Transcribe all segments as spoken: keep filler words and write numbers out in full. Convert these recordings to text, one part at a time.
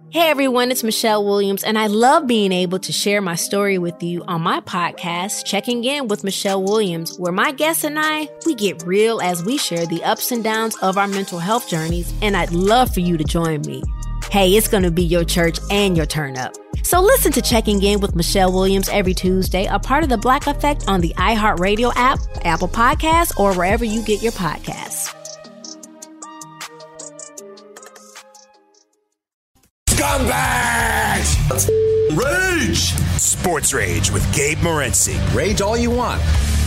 Hey everyone, it's Michelle Williams, and I love being able to share my story with you on my podcast, Checking In with Michelle Williams, where my guests and I, we get real as we share the ups and downs of our mental health journeys, and I'd love for you to join me. Hey, it's going to be your church and your turn up. So listen to Checking In with Michelle Williams every Tuesday, a part of the Black Effect on the iHeartRadio app, Apple Podcasts, or wherever you get your podcasts. Scumbags! Let's rage! Sports Rage with Gabe Morency. Rage all you want.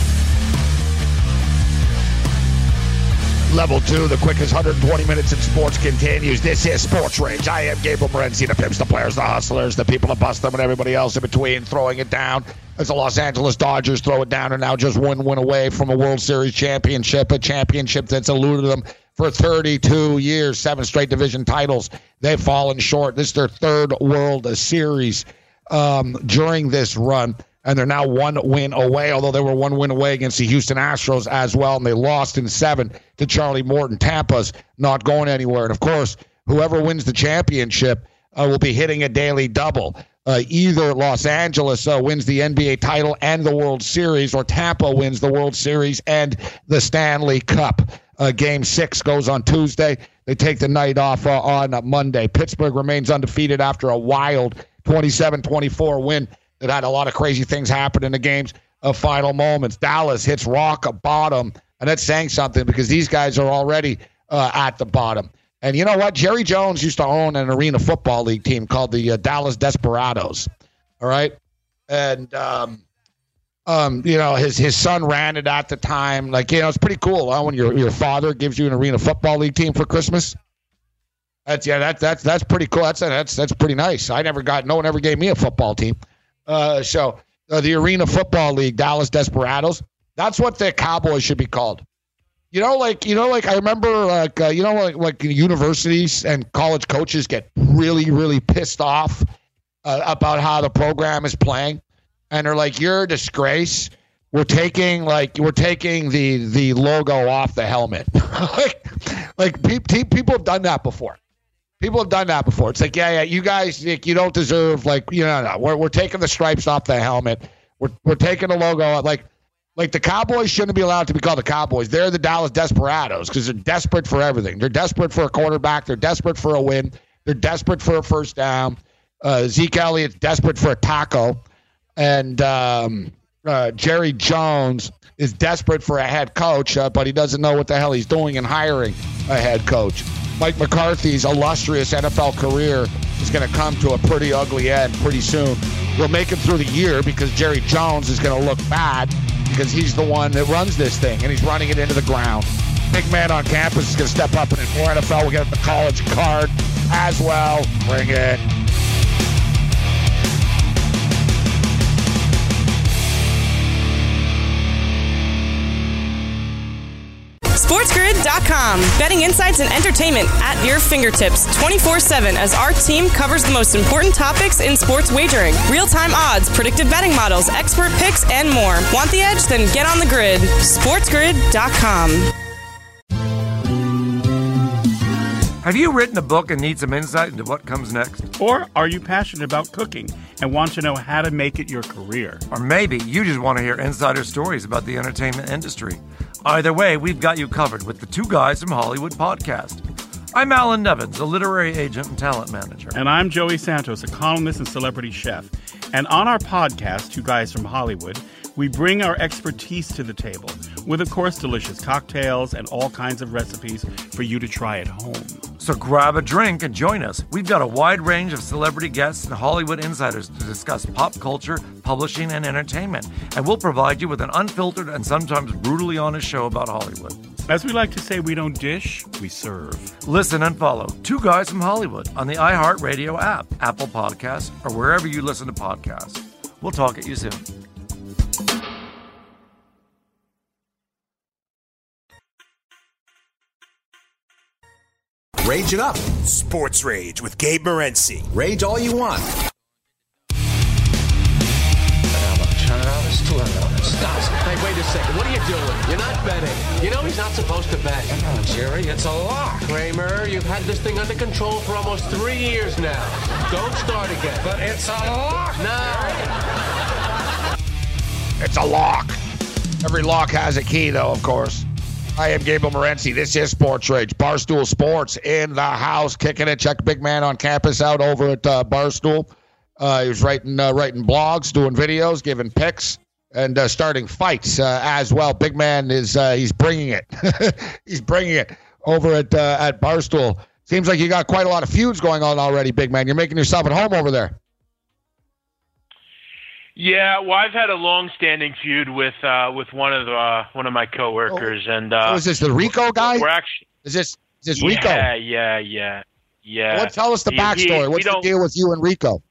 Level two, the quickest one hundred twenty minutes in sports continues. This is Sports Rage. I am Gabe Morency, the pimps, the players, the hustlers, the people that bust them, and everybody else in between throwing it down. As the Los Angeles Dodgers throw it down and now just one win away from a World Series championship, a championship that's eluded them for thirty-two years, seven straight division titles. They've fallen short. This is their third World Series um, during this run, and they're now one win away, although they were one win away against the Houston Astros as well, and they lost in seven to Charlie Morton. Tampa's not going anywhere. And, of course, whoever wins the championship uh, will be hitting a daily double. Uh, either Los Angeles uh, wins the N B A title and the World Series, or Tampa wins the World Series and the Stanley Cup. Uh, game six goes on Tuesday. They take the night off uh, on uh, Monday. Pittsburgh remains undefeated after a wild twenty-seven twenty-four win that had a lot of crazy things happen in the game's uh, final moments. Dallas hits rock bottom, and that's saying something because these guys are already uh, at the bottom. And you know what? Jerry Jones used to own an Arena Football League team called the uh, Dallas Desperados. All right? And, um, um, you know, his his son ran it at the time. Like, you know, it's pretty cool huh, when your your father gives you an Arena Football League team for Christmas. That's yeah, that, that's that's pretty cool. That's that's that's pretty nice. I never got, no one ever gave me a football team. Uh, so uh, the Arena Football League, Dallas Desperados, that's what the Cowboys should be called. You know, like, you know, like I remember, like, uh, you know, like, like universities and college coaches get really, really pissed off uh, about how the program is playing. And they're like, you're a disgrace. We're taking, like, we're taking the, the logo off the helmet. like, like pe- pe- people have done that before. People have done that before. It's like, yeah, yeah, you guys, like, you don't deserve, like, you know, no, we're, we're taking the stripes off the helmet. We're, we're taking the logo, like, Like, the Cowboys shouldn't be allowed to be called the Cowboys. They're the Dallas Desperados because they're desperate for everything. They're desperate for a quarterback. They're desperate for a win. They're desperate for a first down. Uh, Zeke Elliott's desperate for a taco. And um, uh, Jerry Jones is desperate for a head coach, uh, but he doesn't know what the hell he's doing in hiring a head coach. Mike McCarthy's illustrious N F L career is going to come to a pretty ugly end pretty soon. We'll make it through the year because Jerry Jones is going to look bad because he's the one that runs this thing, and he's running it into the ground. Big man on campus is going to step up, and in more N F L, we'll get the college card as well. Bring it. SportsGrid dot com. Betting insights and entertainment at your fingertips twenty-four seven as our team covers the most important topics in sports wagering. Real-time odds, predictive betting models, expert picks, and more. Want the edge? Then get on the grid. SportsGrid dot com. Have you written a book and need some insight into what comes next? Or are you passionate about cooking and want to know how to make it your career? Or maybe you just want to hear insider stories about the entertainment industry. Either way, we've got you covered with the Two Guys from Hollywood podcast. I'm Alan Nevins, a literary agent and talent manager. And I'm Joey Santos, a columnist and celebrity chef. And on our podcast, Two Guys from Hollywood, we bring our expertise to the table with, of course, delicious cocktails and all kinds of recipes for you to try at home. So grab a drink and join us. We've got a wide range of celebrity guests and Hollywood insiders to discuss pop culture, publishing, and entertainment. And we'll provide you with an unfiltered and sometimes brutally honest show about Hollywood. As we like to say, we don't dish, we serve. Listen and follow Two Guys from Hollywood on the iHeartRadio app, Apple Podcasts, or wherever you listen to podcasts. We'll talk at you soon. Rage it up. Sports Rage with Gabe Morency. Rage all you want. I'm going to turn on the Stop. Stop. Hey, wait a second. What are you doing? You're not betting. You know he's not supposed to bet. Come on, Jerry. It's a lock. Kramer, you've had this thing under control for almost three years now. Don't start again. But it's a lock. No. It's a lock. Every lock has a key, though, of course. I am Gabriel Morency. This is Sports Rage. Barstool Sports in the house, kicking it. Check Big Man on campus out over at uh, Barstool. Uh, he was writing uh, writing blogs, doing videos, giving picks, and uh, starting fights uh, as well. Big Man is uh, he's bringing it. He's bringing it over at uh, at Barstool. Seems like you got quite a lot of feuds going on already, Big Man. You're making yourself at home over there. Yeah, well, I've had a long-standing feud with uh, with one of the, uh, one of my coworkers, oh. and uh, oh, is this the Rico guy? We're actually is this is this yeah, Rico? Yeah, yeah, yeah, yeah. Well, tell us the he, backstory. He, What's the deal with you and Rico?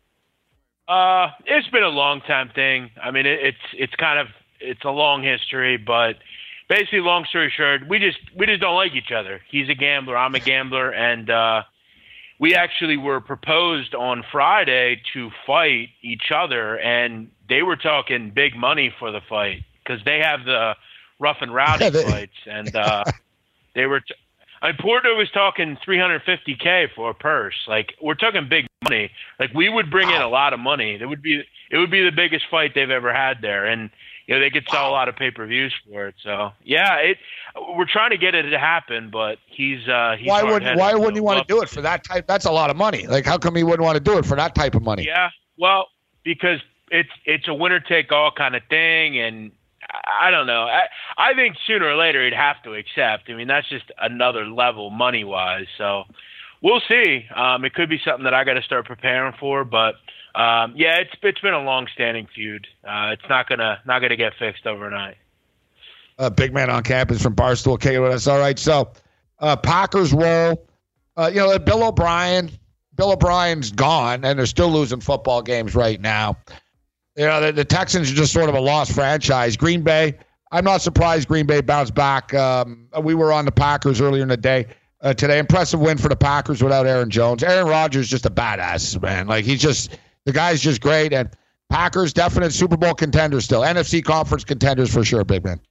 Uh, it's been a long time thing. I mean, it, it's it's kind of it's a long history, but basically, long story short, we just we just don't like each other. He's a gambler, I'm a gambler, and uh, we actually were proposed on Friday to fight each other, and they were talking big money for the fight because they have the rough and rowdy fights, and uh, they were. T- I mean, Porto was talking three hundred fifty K for a purse. Like, we're talking big money. Like, we would bring in a lot of money. It would be it would be the biggest fight they've ever had there, and you know they could sell a lot of pay-per-views for it. So yeah, it we're trying to get it to happen, but he's uh, he's why wouldn't why wouldn't you want to do it for that type? That's a lot of money. Like, how come he wouldn't want to do it for that type of money? Yeah, well, because it's it's a winner take all kind of thing, and I don't know. I, I think sooner or later he'd have to accept. I mean, that's just another level money-wise. So we'll see. Um, it could be something that I got to start preparing for. But um, yeah, it's it's been a long-standing feud. Uh, it's not gonna not gonna get fixed overnight. Uh, Big Man on campus from Barstool kicking with us. All right, so uh, Packers roll. Uh, you know, Bill O'Brien. Bill O'Brien's gone, and they're still losing football games right now. You know, the, the Texans are just sort of a lost franchise. Green Bay, I'm not surprised Green Bay bounced back. Um, we were on the Packers earlier in the day uh, today. Impressive win for the Packers without Aaron Jones. Aaron Rodgers is just a badass, man. Like, he's just, the guy's just great. And Packers, definite Super Bowl contenders still. N F C conference contenders for sure, Big Man.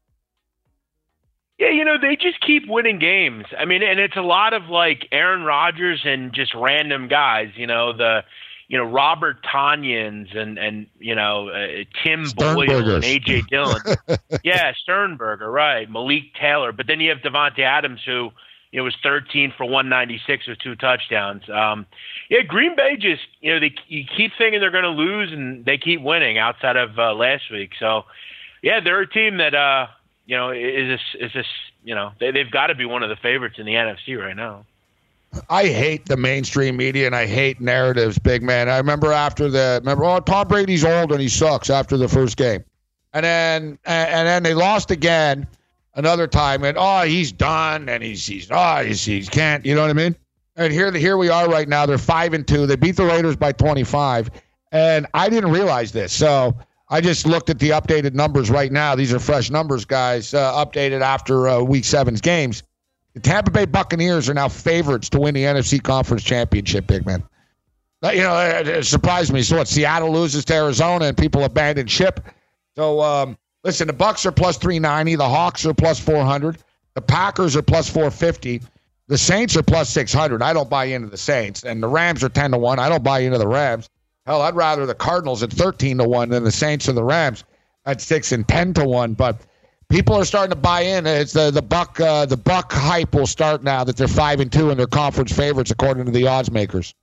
Yeah, you know, they just keep winning games. I mean, and it's a lot of, like, Aaron Rodgers and just random guys, you know, the – you know, Robert Tonyans and, and you know, uh, Tim Boyle and A J Dillon. Yeah, Sternberger, right. Malik Taylor. But then you have Devontae Adams, who, you know, was thirteen for one ninety-six with two touchdowns. Um, yeah, Green Bay just, you know, they you keep thinking they're going to lose, and they keep winning outside of uh, last week. So, yeah, they're a team that, uh, you know, is this, is this, you know, they, they've got to be one of the favorites in the N F C right now. I hate the mainstream media, and I hate narratives, Big Man. I remember after the remember, oh, Tom Brady's old and he sucks after the first game, and then and, and then they lost again another time, and oh, he's done, and he's he's oh he's, he can't, you know what I mean? And here here we are right now. They're five and two. They beat the Raiders by twenty-five, and I didn't realize this, so I just looked at the updated numbers right now. These are fresh numbers, guys, uh, updated after uh, Week Seven's games. The Tampa Bay Buccaneers are now favorites to win the N F C Conference Championship, Big Man. You know, it, it surprised me. So what, Seattle loses to Arizona and people abandon ship. So, um, listen, the Bucs are plus three ninety. The Hawks are plus four hundred. The Packers are plus four fifty. The Saints are plus six hundred. I don't buy into the Saints. And the Rams are ten to one. I don't buy into the Rams. Hell, I'd rather the Cardinals at thirteen to one than the Saints or the Rams at six and ten to one. But people are starting to buy in. It's the the Buck uh, the Buck hype will start now that they're five and two and they're conference favorites according to the odds makers.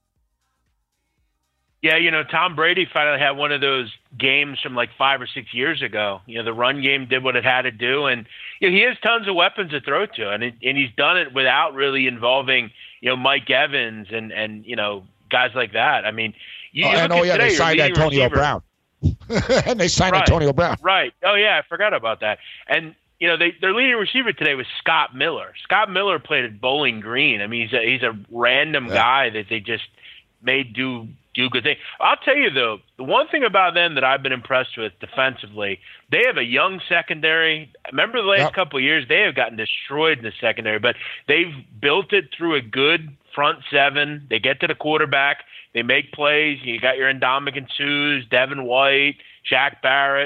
Yeah, you know, Tom Brady finally had one of those games from like five or six years ago. You know, the run game did what it had to do, and you know, he has tons of weapons to throw to, and it, and he's done it without really involving, you know, Mike Evans and and you know, guys like that. I mean, you, oh, you and oh yeah, today, they signed Antonio receiver, Brown. and they signed right, Antonio Brown. Right. Oh yeah, I forgot about that. And you know, they, their leading receiver today was Scott Miller. Scott Miller played at Bowling Green. I mean, he's a, he's a random yeah. guy that they just made do do good things. I'll tell you though, the one thing about them that I've been impressed with defensively, they have a young secondary. Remember the last yep. couple of years, they have gotten destroyed in the secondary, but they've built it through a good front seven. They get to the quarterback. They make plays. You got your Ndamukong Suhs, Devin White, Shaq Barrett.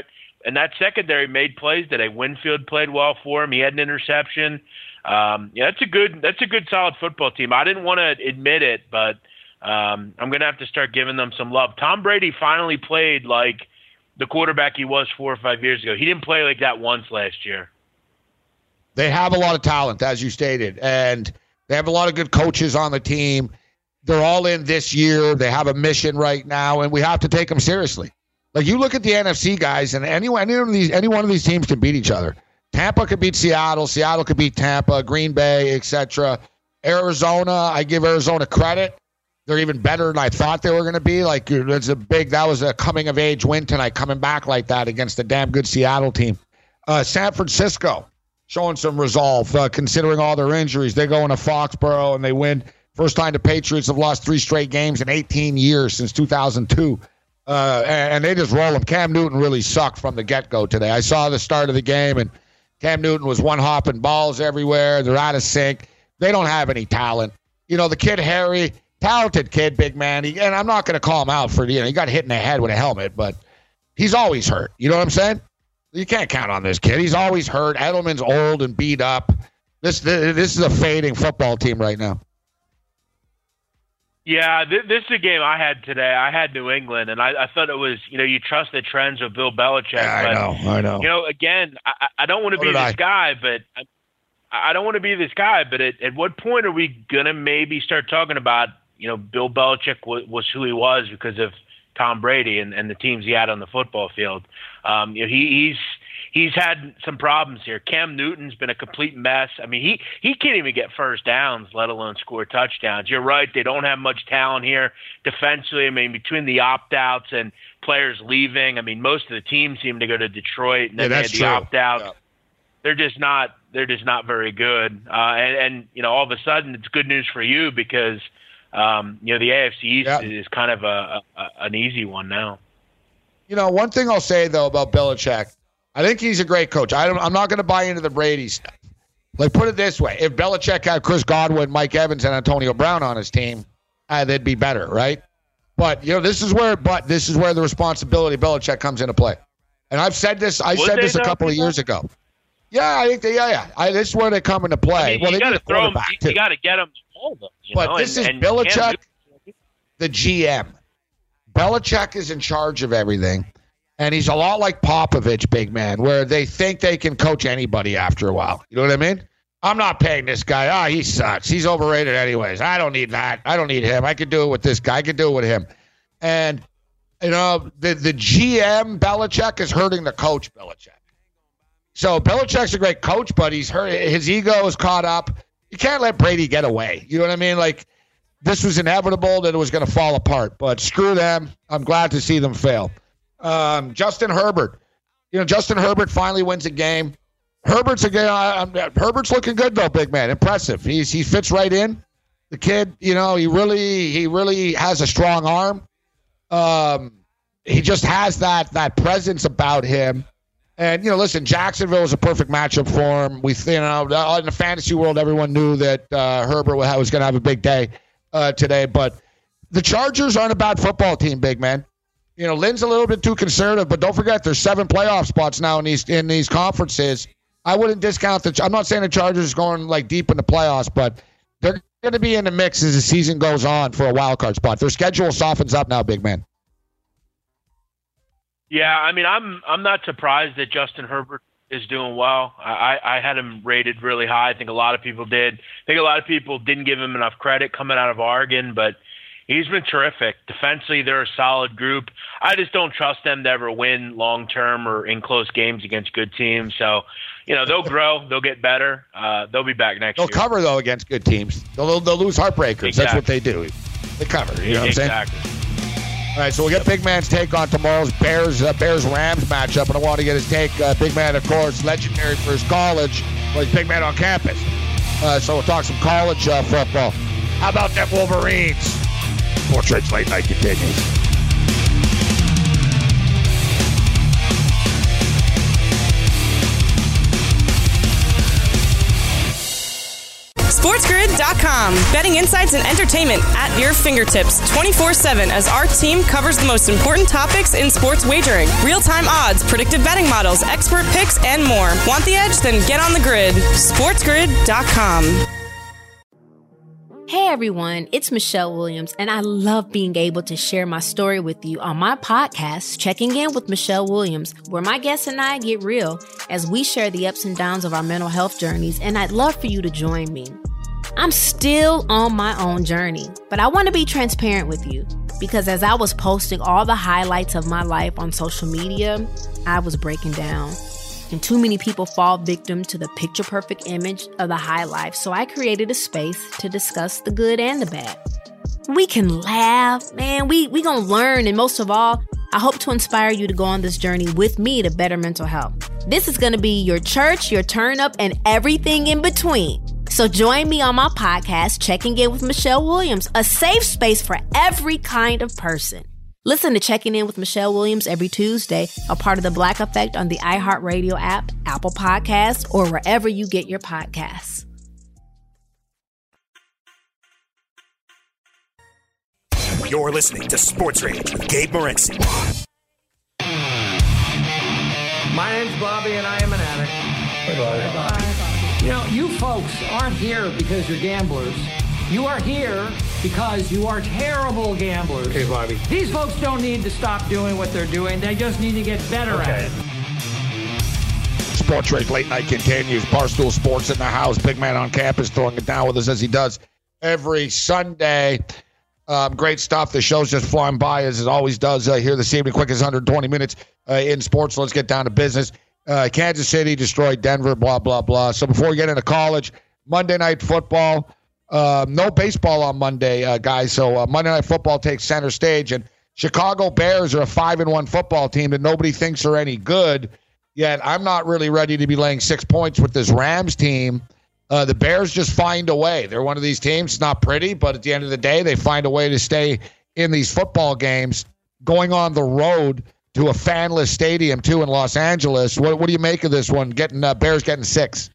and that secondary made plays today. Winfield played well for him. He had an interception. Um, yeah, that's a good that's a good solid football team. I didn't want to admit it, but um, I'm going to have to start giving them some love. Tom Brady finally played like the quarterback he was four or five years ago. He didn't play like that once last year. They have a lot of talent, as you stated, and they have a lot of good coaches on the team. They're all in this year. They have a mission right now, and we have to take them seriously. Like, you look at the N F C guys, and any, any, one of these, any one of these teams can beat each other. Tampa could beat Seattle. Seattle could beat Tampa, Green Bay, et cetera. Arizona, I give Arizona credit. They're even better than I thought they were going to be. Like, it's a big, that was a coming-of-age win tonight, coming back like that against a damn good Seattle team. Uh, San Francisco, showing some resolve, uh, considering all their injuries. They go into Foxborough, and they win. First time the Patriots have lost three straight games in eighteen years since two thousand two. Uh, and, and they just roll them. Cam Newton really sucked from the get-go today. I saw the start of the game, and Cam Newton was one-hopping balls everywhere. They're out of sync. They don't have any talent. You know, the kid Harry, talented kid, big man. He, and I'm not going to call him out for, you know, he got hit in the head with a helmet, but he's always hurt. You know what I'm saying? You can't count on this kid. He's always hurt. Edelman's old and beat up. This, this is a fading football team right now. Yeah, th- this is a game I had today. I had New England, and I, I thought it was, you know, you trust the trends of Bill Belichick. Yeah, but, I know, I know. You know, again, I, I don't want to So be did this I. guy, but I, I don't want to be this guy. But at, at what point are we going to maybe start talking about, you know, Bill Belichick w- was who he was because of Tom Brady and, and the teams he had on the football field? Um, you know, he, he's he's had some problems here. Cam Newton's been a complete mess. I mean, he, he can't even get first downs, let alone score touchdowns. You're right. They don't have much talent here defensively. I mean, between the opt-outs and players leaving, I mean, most of the teams seem to go to Detroit and then Yeah, they that's had the true. opt-outs. Yeah. They're just not they're just not very good. Uh, and, and, you know, all of a sudden it's good news for you because, um, you know, the A F C East Yeah. is kind of a, a an easy one now. You know, one thing I'll say, though, about Belichick, I think he's a great coach. I don't, I'm not going to buy into the Brady stuff. Like, put it this way. If Belichick had Chris Godwin, Mike Evans, and Antonio Brown on his team, uh, they'd be better, right? But, you know, this is where but this is where the responsibility of Belichick comes into play. And I've said this I Would said they, this a though, couple of people? years ago. Yeah, I think they, yeah, yeah. I, this is where they come into play. I mean, well, you they got need to a throw him. quarterback, You, too. you got to get him to hold them. You But know? this and, is and Belichick, Cam Newton- the G M. Belichick is in charge of everything, and he's a lot like Popovich, big man, where they think they can coach anybody after a while. You know what I mean? I'm not paying this guy. Ah, he sucks. He's overrated anyways. I don't need that. I don't need him. I can do it with this guy. I can do it with him. And, you know, the, the G M, Belichick, is hurting the coach, Belichick. So Belichick's a great coach, but he's hurt. His ego is caught up. You can't let Brady get away. You know what I mean? Like, this was inevitable that it was going to fall apart. But screw them. I'm glad to see them fail. Um, Justin Herbert. You know, Justin Herbert finally wins a game. Herbert's again. Uh, Herbert's looking good though, big man. Impressive. He's he fits right in. The kid, you know, he really he really has a strong arm. Um, he just has that that presence about him. And you know, listen, Jacksonville was a perfect matchup for him. We, you know, in the fantasy world, everyone knew that uh, Herbert was going to have a big day uh, today. But the Chargers aren't a bad football team, big man. You know, Lynn's a little bit too conservative, but don't forget there's seven playoff spots now in these in these conferences. I wouldn't discount the. I'm not saying the Chargers are going like deep in the playoffs, but they're going to be in the mix as the season goes on for a wild card spot. Their schedule softens up now, big man. Yeah, I mean, I'm I'm not surprised that Justin Herbert is doing well. I, I had him rated really high. I think a lot of people did. I think a lot of people didn't give him enough credit coming out of Oregon, but he's been terrific. Defensively, they're a solid group. I just don't trust them to ever win long-term or in close games against good teams. So, you know, they'll grow. They'll get better. Uh, they'll be back next They'll year. They'll cover, though, against good teams. They'll, they'll lose heartbreakers. Exactly. That's what they do. They cover. You know what exactly. I'm saying? All right, so we'll get Big Man's take on tomorrow's Bears uh, Bears-Rams matchup, and I want to get his take. Uh, Big Man, of course, legendary for his college. Well, he's Big Man on campus. Uh, so we'll talk some college uh, football. How about them Wolverines? Sports Rage Late Night continues. SportsGrid dot com. Betting insights and entertainment at your fingertips twenty-four seven as our team covers the most important topics in sports wagering. Real-time odds, predictive betting models, expert picks, and more. Want the edge? Then get on the grid. SportsGrid dot com. Hey everyone, it's Michelle Williams, and I love being able to share my story with you on my podcast, Checking In with Michelle Williams, where my guests and I get real as we share the ups and downs of our mental health journeys, and I'd love for you to join me. I'm still on my own journey, but I want to be transparent with you because as I was posting all the highlights of my life on social media, I was breaking down. And too many people fall victim to the picture-perfect image of the high life, so I created a space to discuss the good and the bad. We can laugh, man, we we gonna learn, and most of all, I hope to inspire you to go on this journey with me to better mental health. This is gonna be your church, your turn-up, and everything in between. So join me on my podcast, Checking In with Michelle Williams, a safe space for every kind of person. Listen to Checking In with Michelle Williams every Tuesday, a part of the Black Effect on the iHeartRadio app, Apple Podcasts, or wherever you get your podcasts. You're listening to Sports Rage with Gabe Morency. My name's Bobby, and I am an addict. Hey, Bobby. Hey, Bobby. You know, you folks aren't here because you're gamblers. You are here because you are terrible gamblers. Hey, Bobby. These folks don't need to stop doing what they're doing. They just need to get better okay. at it. Sports Rage Late Night continues. Barstool Sports in the house. Big man on campus throwing it down with us as he does every Sunday. Um, great stuff. The show's just flying by as it always does uh, here this evening. Quick as one hundred twenty minutes uh, in sports. Let's get down to business. Uh, Kansas City destroyed Denver, blah, blah, blah. So before we get into college, Monday Night Football. Uh, no baseball on Monday, uh, guys. So uh, Monday Night Football takes center stage, and Chicago Bears are a five and one football team that nobody thinks are any good. Yet I'm not really ready to be laying six points with this Rams team. Uh, the Bears just find a way. They're one of these teams. It's not pretty, but at the end of the day, they find a way to stay in these football games. Going on the road to a fanless stadium too in Los Angeles. What, what do you make of this one? Getting uh, Bears getting six.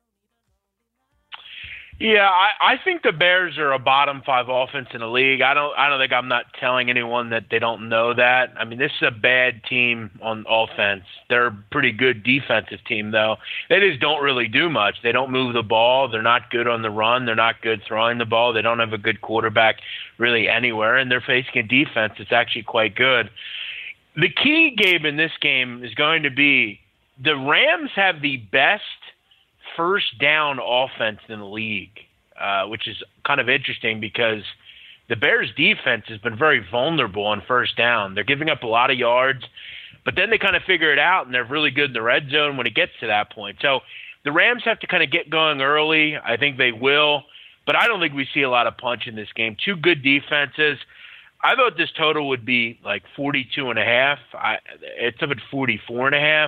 Yeah, I, I think the Bears are a bottom five offense in the league. I don't I don't think I'm not telling anyone that they don't know that. I mean, this is a bad team on offense. They're a pretty good defensive team, though. They just don't really do much. They don't move the ball. They're not good on the run. They're not good throwing the ball. They don't have a good quarterback really anywhere, and they're facing a defense that's actually quite good. The key, Gabe, in this game is going to be the Rams have the best first down offense in the league, uh, which is kind of interesting because the Bears defense has been very vulnerable on first down. They're giving up a lot of yards, but then they kind of figure it out, and they're really good in the red zone when it gets to that point. So the Rams have to kind of get going early. I think they will, but I don't think we see a lot of punch in this game. Two good defenses. I thought this total would be like forty-two and a half. I, it's up at forty-four and a half.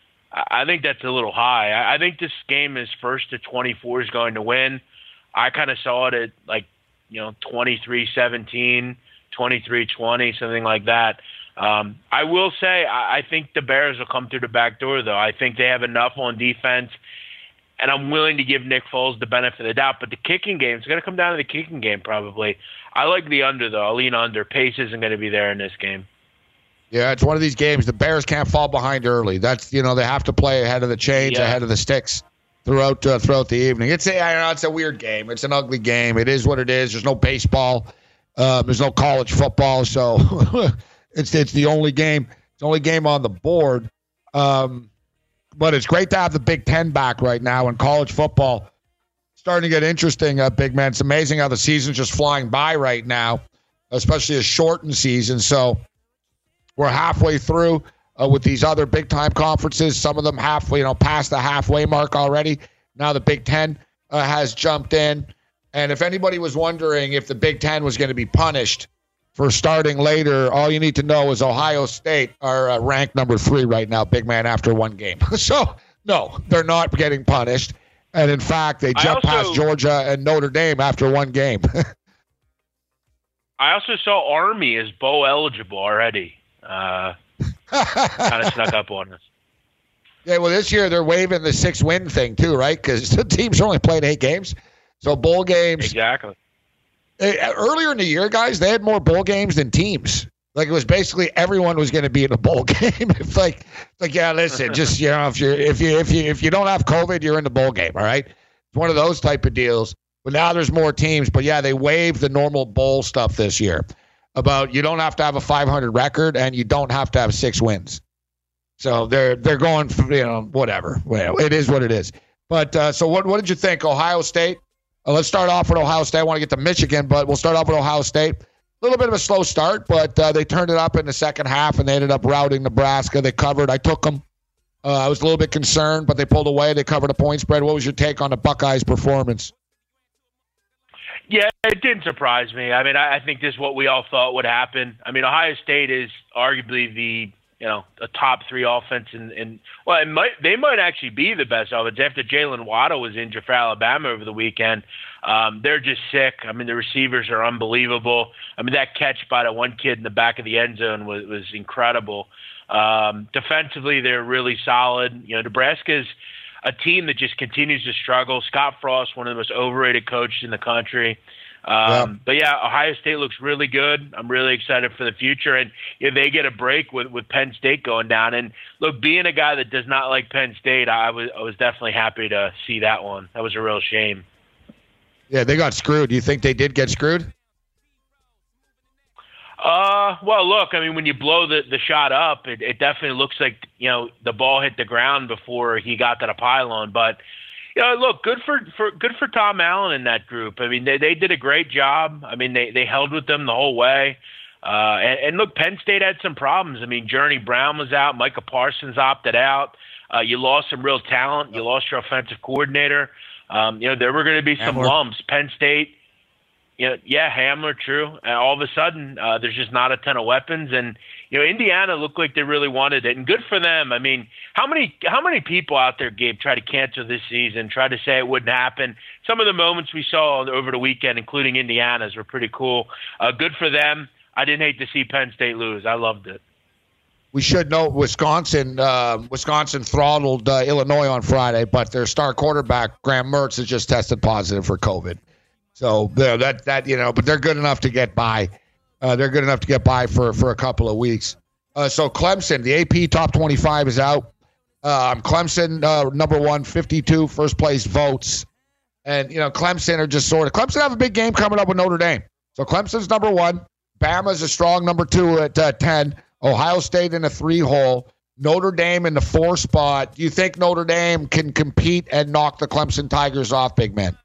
I think that's a little high. I think this game is first to twenty-four is going to win. I kind of saw it at like, you know, twenty-three seventeen, twenty-three twenty, something like that. Um, I will say I, I think the Bears will come through the back door, though. I think they have enough on defense, and I'm willing to give Nick Foles the benefit of the doubt. But the kicking game, it's going to come down to the kicking game probably. I like the under, though. I'll lean under. Pace isn't going to be there in this game. Yeah, it's one of these games. The Bears can't fall behind early. That's, you know, they have to play ahead of the chains, yeah. ahead of the sticks throughout uh, throughout the evening. It's a, I know, it's a weird game. It's an ugly game. It is what it is. There's no baseball. Um, there's no college football, so it's it's the only game. It's the only game on the board. Um, but it's great to have the Big Ten back right now, and college football starting to get interesting. Uh, big man, it's amazing how the season's just flying by right now, especially a shortened season. So we're halfway through uh, with these other big-time conferences, some of them halfway, you know, past the halfway mark already. Now the Big Ten uh, has jumped in. And if anybody was wondering if the Big Ten was going to be punished for starting later, all you need to know is Ohio State are uh, ranked number three right now, big man, after one game. So, no, they're not getting punished. And, in fact, they jumped also, past Georgia and Notre Dame after one game. I also saw Army is bowl eligible already. Uh, kind of snuck up on us. Yeah, well, this year they're waiving the six-win thing too, right? Because the teams only played eight games. So bowl games. Exactly. Earlier in the year, guys, they had more bowl games than teams. Like, it was basically everyone was going to be in a bowl game. It's like, it's like, yeah, listen, just, you know, if you if you if you if you don't have COVID, you're in the bowl game. All right, it's one of those type of deals. But now there's more teams. But yeah, they waived the normal bowl stuff this year. About you don't have to have a five hundred record and you don't have to have six wins. So they're they're going for, you know, whatever. Well, it is what it is. But uh, so what what did you think? Ohio State. Uh, let's start off with Ohio State. I want to get to Michigan, but we'll start off with Ohio State. A little bit of a slow start, but uh, they turned it up in the second half, and they ended up routing Nebraska. They covered. I took them. Uh, I was a little bit concerned, but they pulled away. They covered a point spread. What was your take on the Buckeyes' performance? Yeah, it didn't surprise me. I mean, I, I think this is what we all thought would happen. I mean, Ohio State is arguably the, you know, a top three offense in, in well, it might they might actually be the best offense after Jalen Waddle was injured for Alabama over the weekend. Um, they're just sick. I mean, the receivers are unbelievable. I mean, that catch by the one kid in the back of the end zone was, was incredible. Um, defensively, they're really solid. You know, Nebraska's a team that just continues to struggle. Scott Frost, one of the most overrated coaches in the country. Um, yeah. But yeah, Ohio State looks really good. I'm really excited for the future. And you know, they get a break with, with Penn State going down. And look, being a guy that does not like Penn State, I was I was definitely happy to see that one. That was a real shame. Yeah, they got screwed. Do you think they did get screwed? Uh, well, look, I mean, when you blow the, the shot up, it, it definitely looks like, you know, the ball hit the ground before he got to the pylon. But, you know, look, good for, for good for Tom Allen in that group. I mean, they, they did a great job. I mean, they, they held with them the whole way. Uh, and, and look, Penn State had some problems. I mean, Journey Brown was out. Micah Parsons opted out. Uh, you lost some real talent. You lost your offensive coordinator. Um, you know, there were going to be some Hamler. lumps. Penn State, you know, yeah, Hamler, true. And all of a sudden, uh, there's just not a ton of weapons. And, you know, Indiana looked like they really wanted it. And good for them. I mean, how many how many people out there, Gabe, try to cancel this season, try to say it wouldn't happen? Some of the moments we saw over the weekend, including Indiana's, were pretty cool. Uh, good for them. I didn't hate to see Penn State lose. I loved it. We should note Wisconsin. Uh, Wisconsin throttled uh, Illinois on Friday, but their star quarterback Graham Mertz has just tested positive for COVID. So uh, that that you know, but they're good enough to get by. Uh, they're good enough to get by for for a couple of weeks. Uh, so Clemson, the A P top twenty-five is out. Um, Clemson uh, number one, fifty-two first place votes, and you know Clemson are just sort of Clemson have a big game coming up with Notre Dame. So Clemson's number one. Bama's a strong number two at uh, ten. Ohio State in the three hole. Notre Dame in the four spot. Do you think Notre Dame can compete and knock the Clemson Tigers off, big man?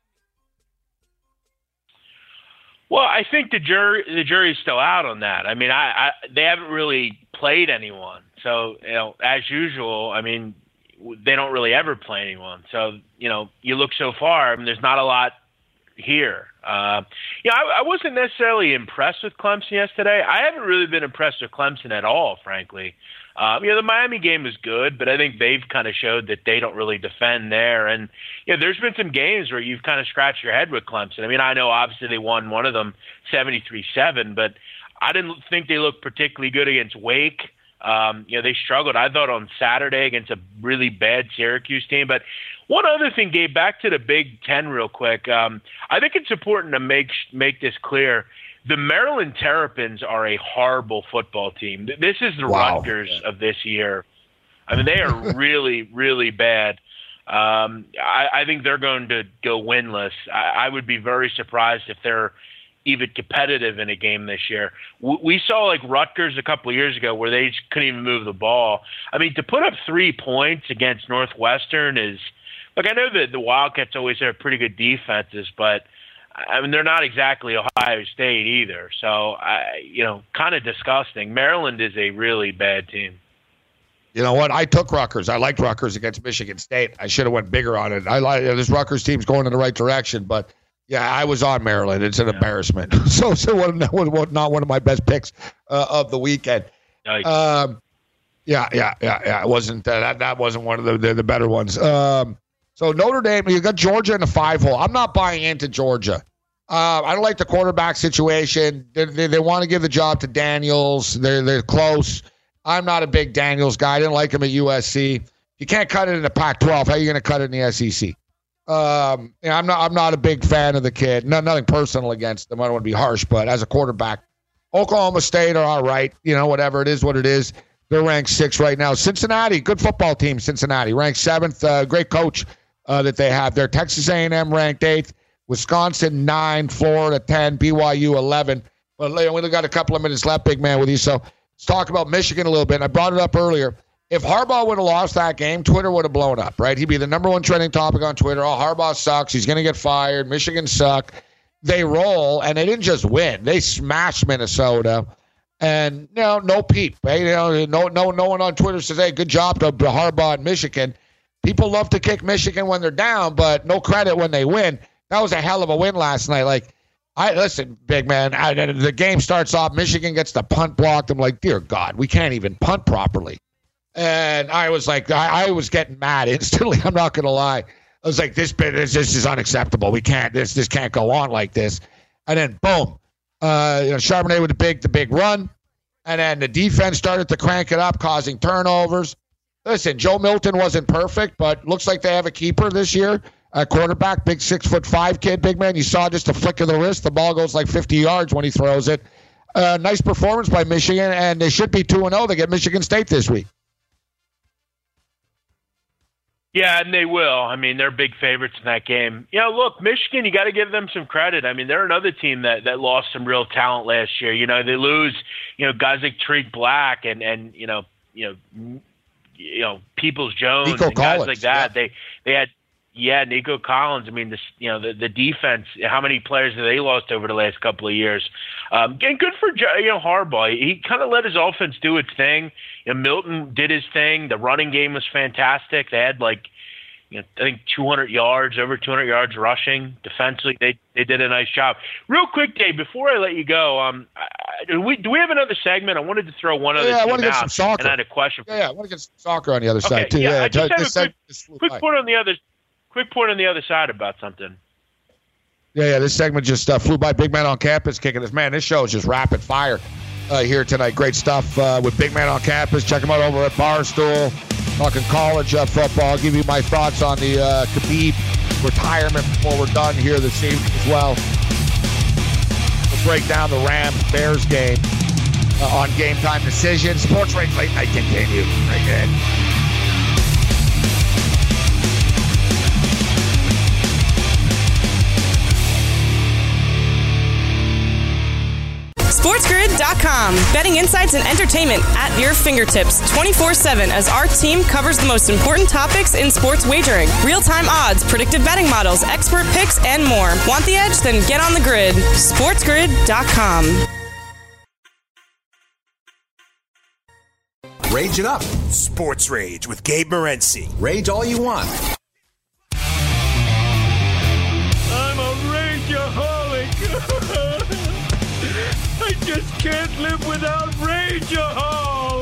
Well, I think the jury the jury's still out on that. I mean, I, I they haven't really played anyone. So, you know, as usual, I mean, they don't really ever play anyone. So, you know, you look so far, I mean, there's not a lot here. Uh, you know, I, I wasn't necessarily impressed with Clemson yesterday. I haven't really been impressed with Clemson at all, frankly. Um, you know, the Miami game was good, but I think they've kind of showed that they don't really defend there. And, you know, there's been some games where you've kind of scratched your head with Clemson. I mean, I know obviously they won one of them seventy-three seven, but I didn't think they looked particularly good against Wake. Um, you know, they struggled, I thought, on Saturday against a really bad Syracuse team. But one other thing, Gabe, back to the Big Ten real quick. Um, I think it's important to make make this clear. The Maryland Terrapins are a horrible football team. This is the Wow. Rutgers of this year. I mean, they are really, really bad. Um, I, I think they're going to go winless. I, I would be very surprised if they're even competitive in a game this year. W- we saw like Rutgers a couple of years ago where they just couldn't even move the ball. I mean, to put up three points against Northwestern is – look, I know that the Wildcats always have pretty good defenses, but – I mean, they're not exactly Ohio State either. So, I, you know, kind of disgusting. Maryland is a really bad team. You know what? I took Rutgers. I liked Rutgers against Michigan State. I should have went bigger on it. I like this Rutgers team's going in the right direction, but yeah, I was on Maryland. It's an yeah. embarrassment. so, so what, what, not one of my best picks uh, of the weekend. Nice. Um, yeah, yeah, yeah, yeah. It wasn't uh, that. That wasn't one of the the, the better ones. Um, so Notre Dame, you got Georgia in the five hole. I'm not buying into Georgia. Uh, I don't like the quarterback situation. They, they, they want to give the job to Daniels. They're they're close. I'm not a big Daniels guy. I didn't like him at U S C. You can't cut it in the Pac twelve. How are you going to cut it in the S E C? Um, you know, I'm not I'm not a big fan of the kid. No, nothing personal against him. I don't want to be harsh, but as a quarterback, Oklahoma State are all right. You know, whatever it is, what it is. They're ranked sixth right now. Cincinnati, good football team. Cincinnati ranked seventh. Uh, great coach uh, that they have there. Texas A and M ranked eighth. Wisconsin nine. Florida ten. B Y U eleven. But we only got a couple of minutes left, big man, with you. So let's talk about Michigan a little bit. And I brought it up earlier. If Harbaugh would have lost that game, Twitter would have blown up, right? He'd be the number one trending topic on Twitter. Oh, Harbaugh sucks. He's going to get fired. Michigan suck. They roll, and they didn't just win. They smashed Minnesota. And, you know, no peep, right? You know, no, no, no one on Twitter says, hey, good job to Harbaugh and Michigan. People love to kick Michigan when they're down, but no credit when they win. That was a hell of a win last night. Like, I listen, big man, I, the game starts off. Michigan gets the punt blocked. I'm like, dear God, we can't even punt properly. And I was like, I, I was getting mad instantly. I'm not going to lie. I was like, this bit is this is unacceptable. We can't, this this can't go on like this. And then boom, uh, you know, Charbonnet with the big, the big run. And then the defense started to crank it up, causing turnovers. Listen, Joe Milton wasn't perfect, but looks like they have a keeper this year. A quarterback, big six foot five kid, big man. You saw just a flick of the wrist. The ball goes like fifty yards when he throws it. Uh, nice performance by Michigan, and they should be two and oh. They get Michigan State this week. Yeah, and they will. I mean, they're big favorites in that game. You know, look, Michigan, you got to give them some credit. I mean, they're another team that, that lost some real talent last year. You know, they lose, you know, guys like Tariq Black and, and you know, you know, you know, Peoples Jones Nico and guys Collins, like that. yeah. They they had yeah, Nico Collins. I mean, this you know, the, the defense. How many players have they lost over the last couple of years? Um, and good for you know Harbaugh. He kind of let his offense do its thing. You know, Milton did his thing. The running game was fantastic. They had like, you know, I think two hundred yards, over two hundred yards rushing. Defensively, they they did a nice job. Real quick, Dave, before I let you go, um, I, do we do we have another segment? I wanted to throw one other yeah, team I want to get out, some soccer. and I had a question. For yeah, yeah, I want to get some soccer on the other okay, side too. Yeah, Yeah, I just this have a quick, quick by. point on the other, quick point on the other side about something. Yeah, yeah, this segment just uh, flew by. Big Man on Campus kicking this. Man, this show is just rapid fire uh, here tonight. Great stuff uh, with Big Man on Campus. Check them out over at Barstool. Talking college uh, football. I'll give you my thoughts on the uh, Khabib retirement before we're done here this evening as well. We'll break down the Rams-Bears game uh, on Game Time Decision. Sports Rage Late Night continue. Very good. SportsGrid dot com. Betting insights and entertainment at your fingertips twenty-four seven as our team covers the most important topics in sports wagering. Real-time odds, predictive betting models, expert picks, and more. Want the edge? Then get on the grid. SportsGrid dot com. Rage it up. Sports Rage with Gabe Morency. Rage all you want. I'm a rageaholic. I just can't live without Rageahol.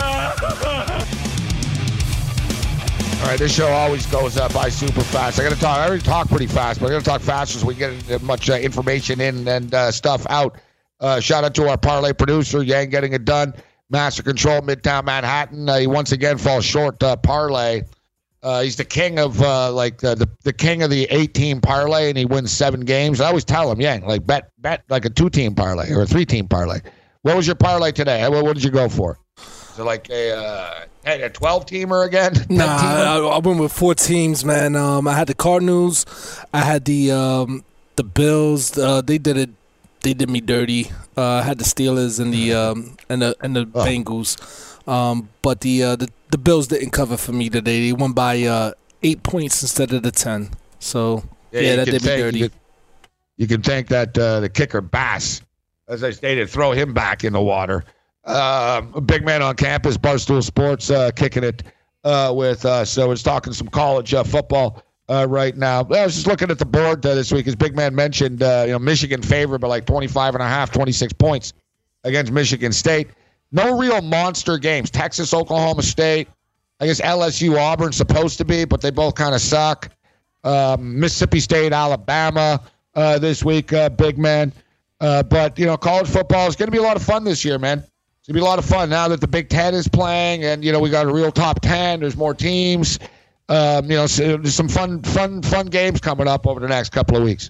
All right, this show always goes uh, by super fast. I got to talk. I already talk pretty fast, but I got to talk faster so we can get as much uh, information in and uh, stuff out. Uh, shout out to our parlay producer, Yang, getting it done. Master Control, Midtown Manhattan. Uh, he once again falls short. Uh, parlay. Uh, he's the king of uh, like uh, the the king of the eight team parlay, and he wins seven games. I always tell him, Yang, like bet bet like a two team parlay or a three team parlay. What was your parlay today? What, what did you go for? Is it like a uh, a twelve teamer again? Nah, I, I went with four teams, man. Um, I had the Cardinals, I had the um, the Bills. Uh, they did it. They did me dirty. Uh, I had the Steelers and the um, and the and the oh. Bengals. Um, but the, uh, the the Bills didn't cover for me today. They won by uh, eight points instead of the ten. So yeah, yeah that did me dirty. You can, you can thank that uh, the kicker Bass, as I stated, throw him back in the water. Um, a big man on campus, Barstool Sports, uh, kicking it uh, with us. So it's talking some college uh, football uh, right now. I was just looking at the board uh, this week. As Big Man mentioned, uh, you know, Michigan favored by like twenty-five and a half, twenty-six points against Michigan State. No real monster games. Texas, Oklahoma State. I guess L S U, Auburn supposed to be, but they both kind of suck. Um, Mississippi State, Alabama uh, this week, uh, big man. Uh, but, you know, college football is going to be a lot of fun this year, man. It's going to be a lot of fun now that the Big Ten is playing and, you know, we got a real top ten. There's more teams. um, you know, so, some fun, fun, fun games coming up over the next couple of weeks.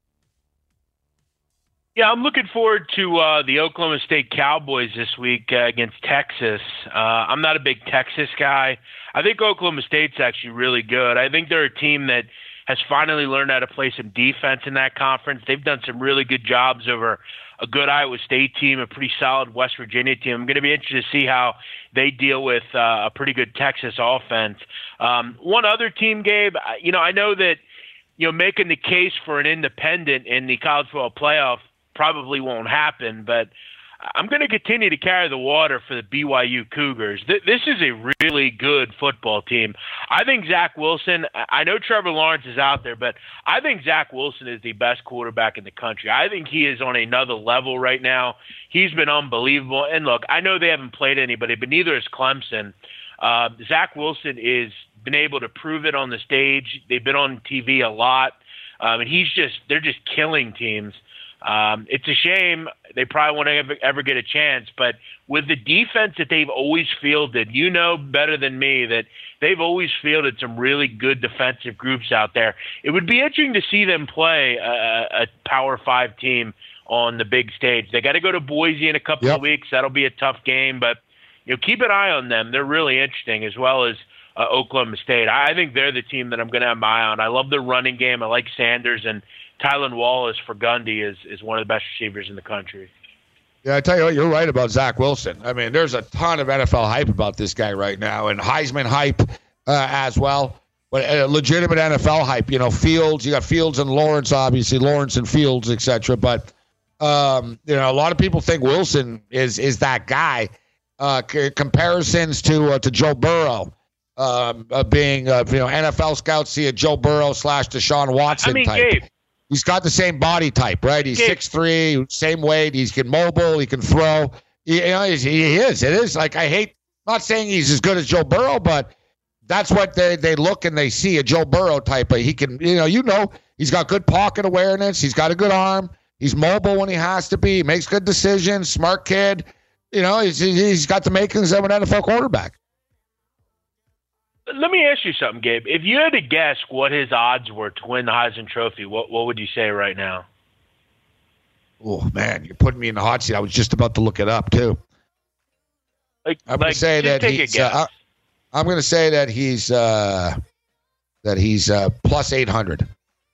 Yeah, I'm looking forward to uh, the Oklahoma State Cowboys this week uh, against Texas. Uh, I'm not a big Texas guy. I think Oklahoma State's actually really good. I think they're a team that has finally learned how to play some defense in that conference. They've done some really good jobs over a good Iowa State team, a pretty solid West Virginia team. I'm going to be interested to see how they deal with uh, a pretty good Texas offense. Um, one other team, Gabe, you know, I know that, you know, making the case for an independent in the college football playoff probably won't happen, but I'm going to continue to carry the water for the B Y U Cougars. Th- this is a really good football team. I think Zach Wilson, I know Trevor Lawrence is out there, but I think Zach Wilson is the best quarterback in the country. I think he is on another level right now. He's been unbelievable. And look, I know they haven't played anybody, but neither is Clemson. Uh, Zach Wilson is been able to prove it on the stage. They've been on T V a lot. Um, and he's just, they're just killing teams. Um, it's a shame they probably won't ever, ever get a chance, but with the defense that they've always fielded, you know better than me that they've always fielded some really good defensive groups out there. It would be interesting to see them play a, a Power Five team on the big stage. They got to go to Boise in a couple yep. of weeks. That'll be a tough game, but you know, keep an eye on them. They're really interesting, as well as uh, Oklahoma State. I think they're the team that I'm going to have my eye on. I love their running game. I like Sanders, and Tylan Wallace for Gundy is, is one of the best receivers in the country. Yeah, I tell you what, you're right about Zach Wilson. I mean, there's a ton of N F L hype about this guy right now, and Heisman hype uh, as well. But uh, legitimate N F L hype. You know, Fields. You got Fields and Lawrence, obviously Lawrence and Fields, et cetera. But um, you know, a lot of people think Wilson is is that guy. Uh, c- comparisons to uh, to Joe Burrow. Um, uh, being uh, you know, N F L scouts see a Joe Burrow slash Deshaun Watson I mean, type. Gabe, he's got the same body type, right? He's six three, same weight. He's can mobile. He can throw. He, you know, he's, he is. It is like I hate. I'm not saying he's as good as Joe Burrow, but that's what they they look and they see a Joe Burrow type. But he can, you know, you know, he's got good pocket awareness. He's got a good arm. He's mobile when he has to be. He makes good decisions. Smart kid. You know, he's he's got the makings of an N F L quarterback. Let me ask you something, Gabe. If you had to guess what his odds were to win the Heisman Trophy, what what would you say right now? Oh, man, you're putting me in the hot seat. I was just about to look it up, too. Like, I'm going like, to say just that take he's. a guess. Uh, I'm going to say that he's uh, that he's uh, plus eight hundred.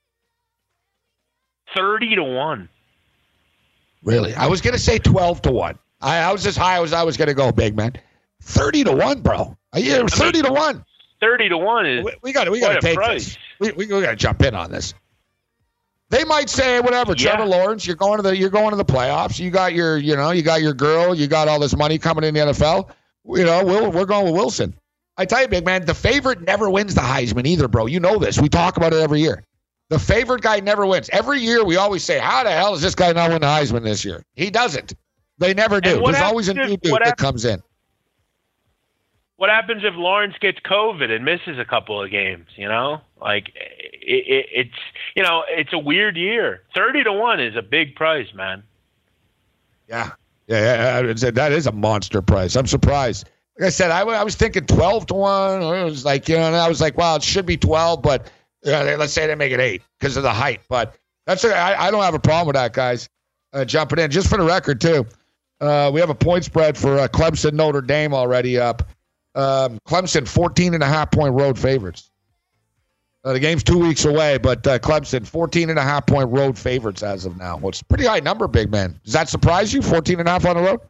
Thirty to one. Really? I was going to say twelve to one. I, I was as high as I was going to go, big man. Thirty to one, bro. Are you thirty to one? Thirty to one is we, we got we got to take price. this. We we, we got to jump in on this. They might say whatever, Yeah. Trevor Lawrence. You're going to the you're going to the playoffs. You got your you know you got your girl. You got all this money coming in the N F L. You know we'll, we're going with Wilson. I tell you, big man, the favorite never wins the Heisman either, bro. You know this. We talk about it every year. The favorite guy never wins. Every year we always say, how the hell does this guy not win the Heisman this year? He doesn't. They never do. There's always a new dude that comes in. What happens if Lawrence gets COVID and misses a couple of games? You know, like it, it, it's you know it's a weird year. Thirty to one is a big price, man. Yeah, yeah, yeah. That is a monster price. I'm surprised. Like I said, I, I was thinking twelve to one. It was like you know, and I was like, well, it should be twelve, but uh, let's say they make it eight because of the height. But that's a, I, I don't have a problem with that, guys. Uh, jumping in just for the record too. Uh, we have a point spread for uh, Clemson Notre Dame already up. Um, Clemson, fourteen and a half point road favorites. Uh, the game's two weeks away, but uh, Clemson, fourteen and a half point road favorites as of now. Well, it's a pretty high number, big man. Does that surprise you, fourteen and a half on the road?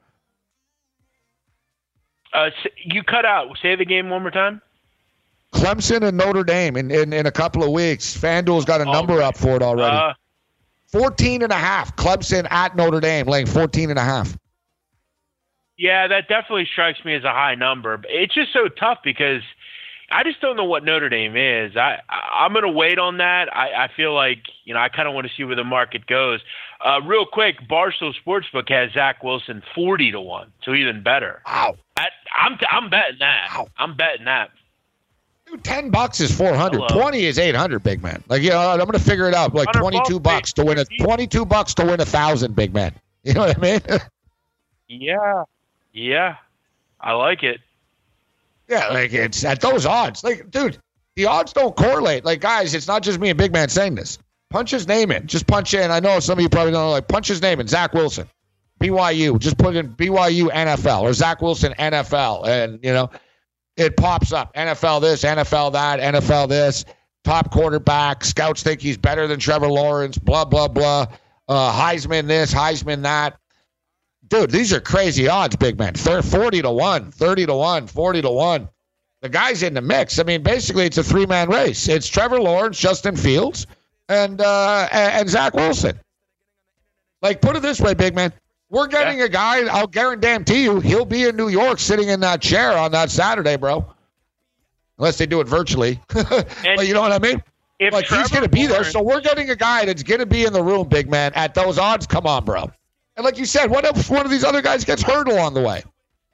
Uh, you cut out. Say the game one more time. Clemson and Notre Dame in, in, in a couple of weeks. FanDuel's got a number okay. up for it already. Uh, fourteen and a half. Clemson at Notre Dame, laying fourteen and a half. Yeah, that definitely strikes me as a high number. But it's just so tough because I just don't know what Notre Dame is. I, I I'm going to wait on that. I, I feel like you know I kind of want to see where the market goes. Uh, real quick, Barstool Sportsbook has Zach Wilson forty to one, so even better. Wow. I, I'm I'm betting that. Wow. I'm betting that. Dude, ten bucks is four hundred. Hello. Twenty is eight hundred, big man. Like you know, I'm going to figure it out. Like twenty-two bucks to win a twenty-two bucks to win a thousand, big man. You know what I mean? Yeah. Yeah, I like it. Yeah, like it's at those odds. Like, dude, the odds don't correlate. Like, guys, it's not just me and Big Man saying this. Punch his name in. Just punch in. I know some of you probably don't know. Like, punch his name in. Zach Wilson, B Y U. Just put in B Y U N F L or Zach Wilson N F L, and you know it pops up. N F L this, N F L that, N F L this. Top quarterback. Scouts think he's better than Trevor Lawrence. Blah blah blah. Uh, Heisman this, Heisman that. Dude, these are crazy odds, Big Man. forty to one, thirty to one, forty to one. The guy's in the mix. I mean, basically, it's a three-man race. It's Trevor Lawrence, Justin Fields, and uh, and, and Zach Wilson. Like, put it this way, Big Man. We're getting yeah. a guy, I'll guarantee you, he'll be in New York sitting in that chair on that Saturday, bro. Unless they do it virtually. But you know what I mean? If like, Trevor he's going to be there. Lawrence, So we're getting a guy that's going to be in the room, Big Man, at those odds. Come on, bro. And like you said, what if one of these other guys gets hurt along the way?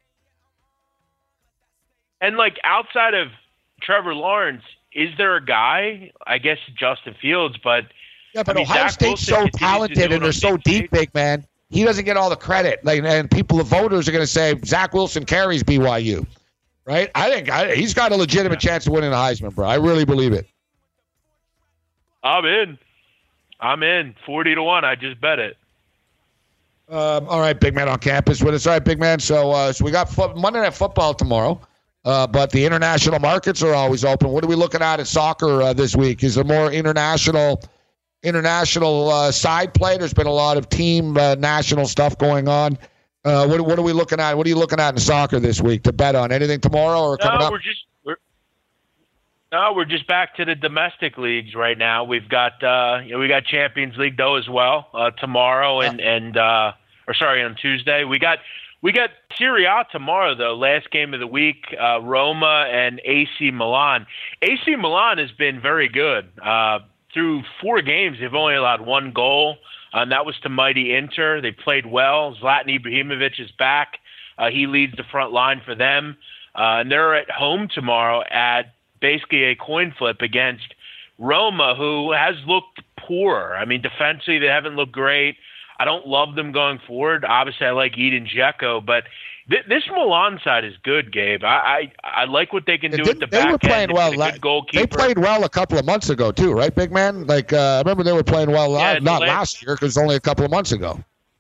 And, like, outside of Trevor Lawrence, is there a guy? I guess Justin Fields, but yeah, but I mean, Ohio Zach State's Wilson so talented and they're so deep, Big Man. He doesn't get all the credit. Like, and people, the voters, are going to say Zach Wilson carries B Y U, right? I think I, he's got a legitimate yeah. chance of winning the Heisman, bro. I really believe it. I'm in. I'm in. forty to one. I just bet it. Um, all right, Big Man on campus with us. All right, Big Man. So, uh, so we got fo- Monday Night Football tomorrow. Uh, but the international markets are always open. What are we looking at in soccer uh, this week? Is there more international international uh, side play? There's been a lot of team uh, national stuff going on. Uh, what, what are we looking at? What are you looking at in soccer this week to bet on? Anything tomorrow or coming no, up? We're just, we're, no, we're just back to the domestic leagues right now. We've got uh, you know, we got Champions League though as well uh, tomorrow and yeah. and uh, or sorry on Tuesday. We got. We got Serie A tomorrow, though, last game of the week, uh, Roma and A C Milan. A C Milan has been very good. Uh, through four games, they've only allowed one goal, uh, and that was to mighty Inter. They played well. Zlatan Ibrahimovic is back. Uh, he leads the front line for them. Uh, and they're at home tomorrow at basically a coin flip against Roma, who has looked poor. I mean, defensively, they haven't looked great. I don't love them going forward. Obviously, I like Edin Dzeko, but th- this Milan side is good, Gabe. I I, I like what they can do at the they back were playing end. well. It's a good goalkeeper. They played well a couple of months ago, too, right, Big Man? Like, uh, I remember they were playing well, Yeah, not, not last, last year, because only a couple of months ago.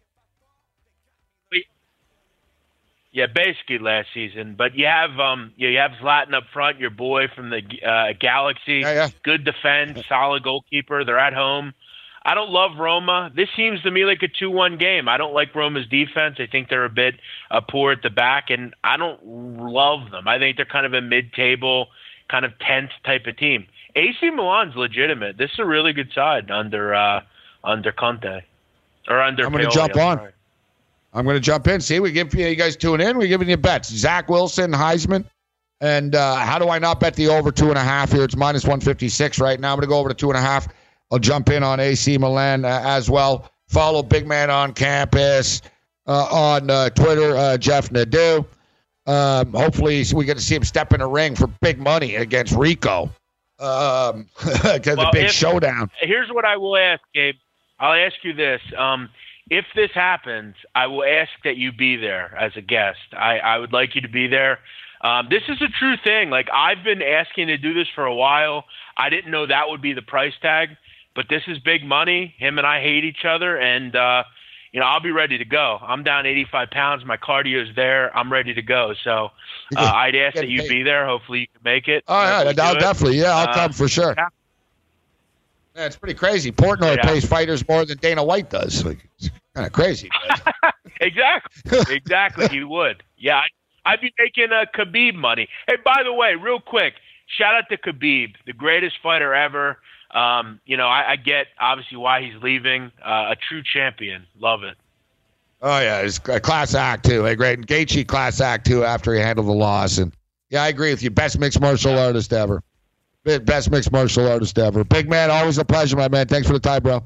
Yeah, basically last season. But you have um, you have Zlatan up front, your boy from the uh, Galaxy. Yeah, yeah. Good defense, solid goalkeeper. They're at home. I don't love Roma. This seems to me like a two one game. I don't like Roma's defense. I think they're a bit uh, poor at the back, and I don't love them. I think they're kind of a mid-table, kind of tense type of team. A C Milan's legitimate. This is a really good side under uh, under Conte. Or under I'm going to Paoli, jump I'm on. sorry. I'm going to jump in. See, we give you, you guys tune in. We're giving you bets. Zach Wilson, Heisman. And uh, how do I not bet the over two and a half here? It's minus one fifty-six right now. I'm going to go over to two and a half. I'll jump in on A C Milan uh, as well. Follow Big Man on Campus uh, on uh, Twitter, uh, Jeff Nadeau. Um, hopefully we get to see him step in a ring for big money against Rico. Um, well, the big if, showdown. Here's what I will ask, Gabe. I'll ask you this. Um, if this happens, I will ask that you be there as a guest. I, I would like you to be there. Um, this is a true thing. Like, I've been asking to do this for a while. I didn't know that would be the price tag. But this is big money. Him and I hate each other, and uh, you know I'll be ready to go. I'm down eighty-five pounds. My cardio's there. I'm ready to go. So uh, I'd ask that you be there. Hopefully you can make it. Oh yeah, I'll definitely. Yeah, I'll uh, come for sure. Yeah. yeah, it's pretty crazy. Portnoy yeah. pays fighters more than Dana White does. Like, it's kind of crazy. exactly. Exactly. He would. Yeah, I'd, I'd be making a Khabib money. Hey, by the way, real quick, shout out to Khabib, the greatest fighter ever. Um, you know, I, I get obviously why he's leaving. Uh, a true champion. Love it. Oh yeah, it's a class act too. A great Gaethje class act too after he handled the loss. And yeah, I agree with you. Best mixed martial artist ever. Best mixed martial artist ever. Big Man, always a pleasure, my man. Thanks for the time, bro.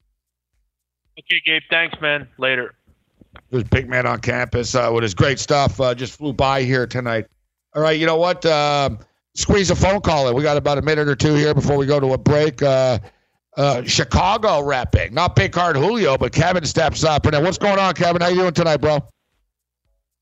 Okay, Gabe. Thanks, man. Later. There's Big Man on Campus uh, with his great stuff. Uh, just flew by here tonight. All right, you know what? Uh, Squeeze a phone call in. We got about a minute or two here before we go to a break. Uh, uh, Chicago repping. Not Big Card Julio, but Kevin steps up. And then what's going on, Kevin? How you doing tonight, bro?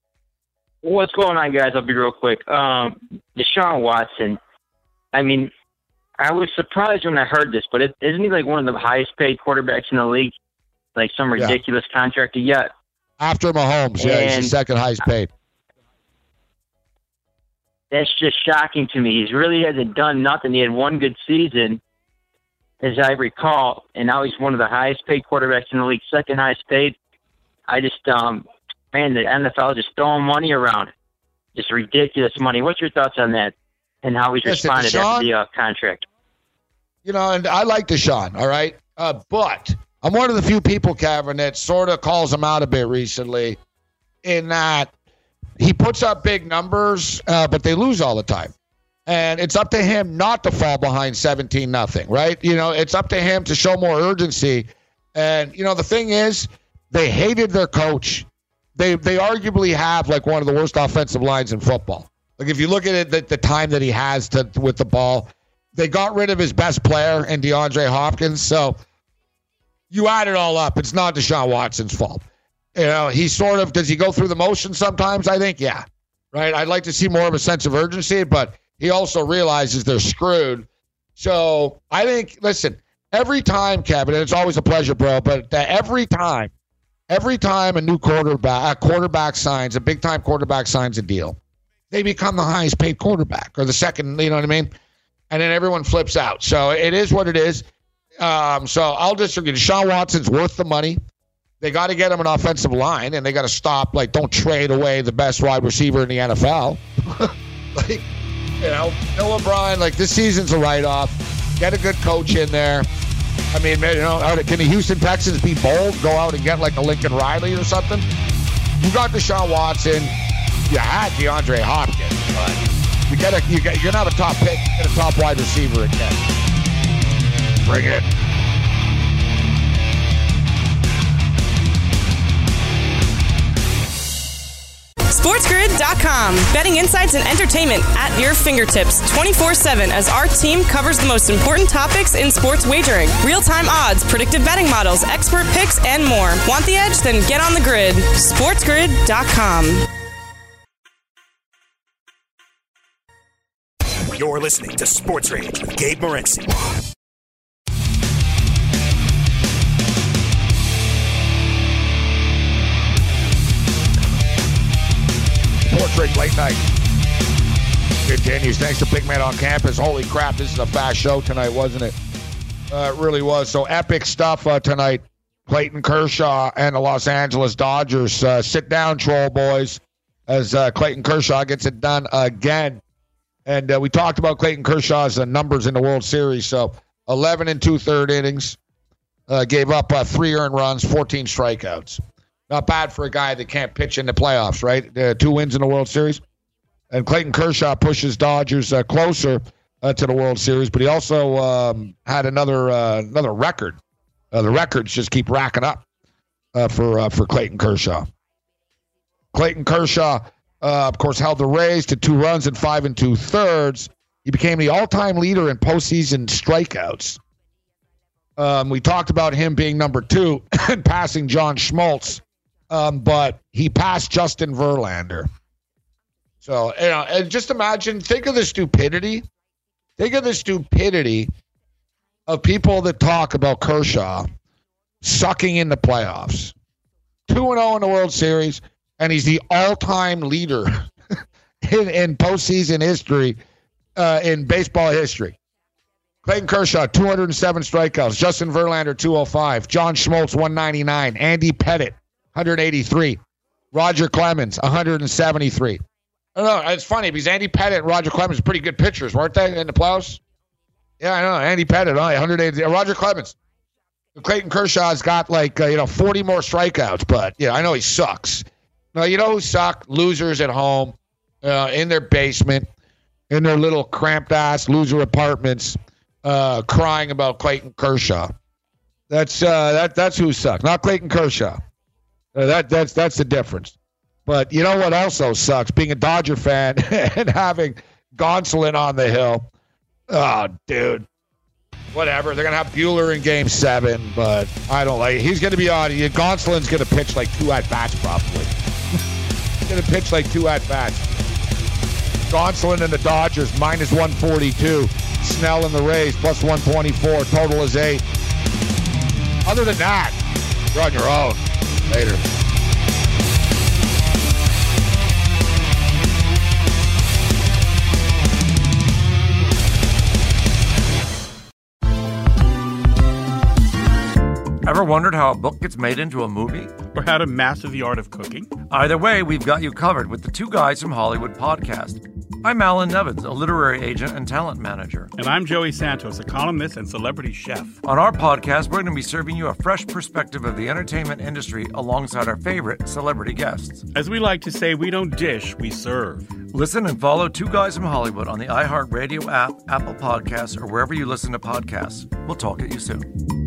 What's going on, guys? I'll be real quick. Um, Deshaun Watson, I mean, I was surprised when I heard this, but it, isn't he like one of the highest paid quarterbacks in the league? Like some ridiculous yeah. contract to get. After Mahomes, yeah, and he's the second highest paid. That's just shocking to me. He really hasn't done nothing. He had one good season, as I recall, and now he's one of the highest paid quarterbacks in the league, second highest paid. I just, um, man, the N F L is just throwing money around. Just ridiculous money. What's your thoughts on that and how he's Listen, responded Deshaun, after the uh, contract? You know, and I like Deshaun, all right? Uh, but I'm one of the few people, Kevin, that sort of calls him out a bit recently in that he puts up big numbers, uh, but they lose all the time. And it's up to him not to fall behind seventeen nothing, right? You know, it's up to him to show more urgency. And, you know, the thing is, they hated their coach. They they arguably have, like, one of the worst offensive lines in football. Like, if you look at it, the, the time that he has to with the ball, they got rid of his best player in DeAndre Hopkins. So you add it all up. It's not Deshaun Watson's fault. You know, he sort of, does he go through the motions sometimes? I think, yeah. Right? I'd like to see more of a sense of urgency, but he also realizes they're screwed. So I think, listen, every time, Kevin, and it's always a pleasure, bro, but every time, every time a new quarterback, a quarterback signs, a big-time quarterback signs a deal, they become the highest paid quarterback or the second, you know what I mean? And then everyone flips out. So it is what it is. Um, so I'll disagree. Deshaun Watson's worth the money. They got to get him an offensive line, and they got to stop, like, don't trade away the best wide receiver in the N F L. Like, you know, Bill O'Brien, like, this season's a write-off. Get a good coach in there. I mean, you know, can the Houston Texans be bold, go out and get, like, a Lincoln Riley or something? You got Deshaun Watson. You had DeAndre Hopkins, but you get a, you get, you're not a top pick, you get a top wide receiver again. Bring it. SportsGrid dot com. Betting insights and entertainment at your fingertips twenty-four seven as our team covers the most important topics in sports wagering. Real-time odds, predictive betting models, expert picks, and more. Want the edge? Then get on the grid. SportsGrid dot com. You're listening to Sports Rage with Gabe Morency. Sports Rage late night continues. Thanks to Big Man on Campus. Holy crap, this is a fast show tonight, wasn't it? Uh, it really was. So epic stuff uh, tonight. Clayton Kershaw and the Los Angeles Dodgers. Uh, sit down, troll boys, as uh, Clayton Kershaw gets it done again. And uh, we talked about Clayton Kershaw's uh, numbers in the World Series. So eleven and two-third innings. Uh, gave up uh, three earned runs, fourteen strikeouts. Not bad for a guy that can't pitch in the playoffs, right? Uh, two wins in the World Series. And Clayton Kershaw pushes Dodgers uh, closer uh, to the World Series, but he also um, had another uh, another record. Uh, the records just keep racking up uh, for uh, for Clayton Kershaw. Clayton Kershaw, uh, of course, held the Rays to two runs and five and two-thirds. He became the all-time leader in postseason strikeouts. Um, we talked about him being number two and passing John Schmaltz. Um, but he passed Justin Verlander. So, you know, and just imagine, think of the stupidity. Think of the stupidity of people that talk about Kershaw sucking in the playoffs. two and oh in the World Series, and he's the all-time leader in, in postseason history, uh, in baseball history. Clayton Kershaw, two hundred seven strikeouts. Justin Verlander, two oh five. John Schmaltz, one ninety-nine. Andy Pettitte, one eighty-three. Roger Clemens, one seventy-three. I don't know. It's funny because Andy Pettitte and Roger Clemens are pretty good pitchers, weren't they, in the playoffs? Yeah, I know. Andy Pettitte, oh, one eighty. Roger Clemens. Clayton Kershaw's got like, uh, you know, forty more strikeouts, but, yeah, I know he sucks. No, you know who suck? Losers at home, uh, in their basement, in their little cramped-ass loser apartments, uh, crying about Clayton Kershaw. That's uh, that. That's who sucks, not Clayton Kershaw. Uh, that that's that's the difference. But you know what also sucks? Being a Dodger fan and having Gonsolin on the hill. Oh, dude. Whatever. They're gonna have Buehler in Game Seven, but I don't like it. He's gonna be on. Gonsolin's gonna pitch like two at bats probably. He's gonna pitch like two at bats. Gonsolin and the Dodgers minus one forty-two Snell and the Rays, plus one twenty-four. Total is eight. Other than that, you're on your own. Later. Ever wondered how a book gets made into a movie? Or how to master the art of cooking? Either way, we've got you covered with the Two Guys from Hollywood podcast. I'm Alan Nevins, a literary agent and talent manager. And I'm Joey Santos, a columnist and celebrity chef. On our podcast, we're going to be serving you a fresh perspective of the entertainment industry alongside our favorite celebrity guests. As we like to say, we don't dish, we serve. Listen and follow Two Guys from Hollywood on the iHeartRadio app, Apple Podcasts, or wherever you listen to podcasts. We'll talk at you soon.